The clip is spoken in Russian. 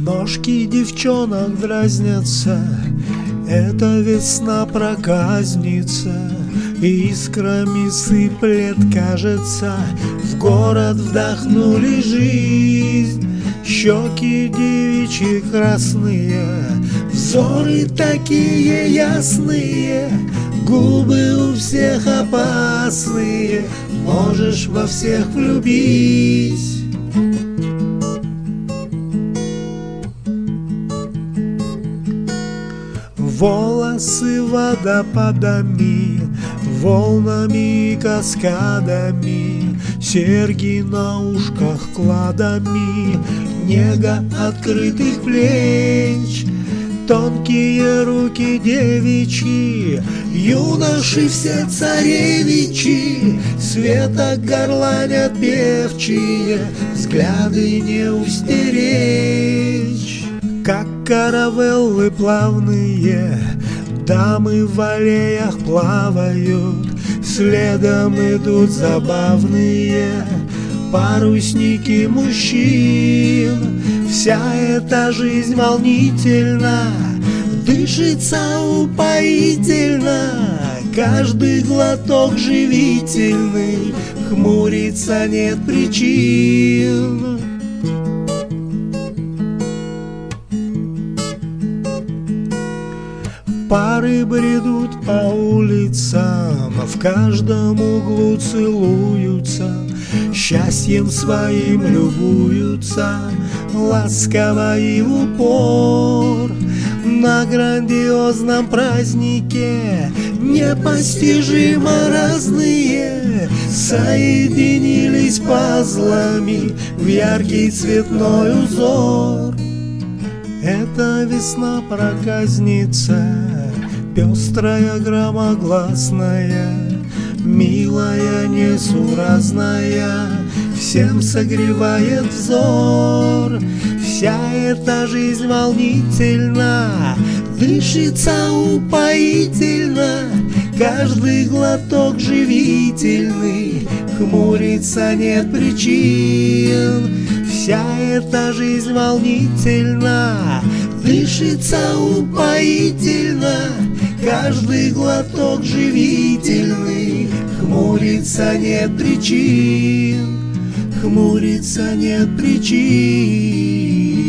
Ножки девчонок дразнятся, это весна проказница. Искрами сыплет, кажется, в город вдохнули жизнь. Щеки девичьи красные, взоры такие ясные, губы у всех опасные, можешь во всех влюбись. Волосы водопадами, волнами и каскадами, серьги на ушках кладами, нега открытых плеч, тонкие руки девичьи, юноши все царевичи, света горланят певчие, взгляды не устеречь. Как каравеллы плавные, дамы в аллеях плавают, следом идут забавные парусники мужчин. Вся эта жизнь волнительна, дышится упоительно, каждый глоток живительный, хмуриться нет причин. Пары бредут по улицам, в каждом углу целуются, счастьем своим любуются, ласково и в упор. На грандиозном празднике непостижимо разные соединились пазлами в яркий цветной узор. Это весна проказница, пестрая, громогласная, милая, несуразная, всем согревает взор. Вся эта жизнь волнительна, дышится упоительно, каждый глоток живительный, хмуриться нет причин. Вся эта жизнь волнительна, дышится упоительно, каждый глоток живительный, хмуриться нет причин, хмуриться нет причин.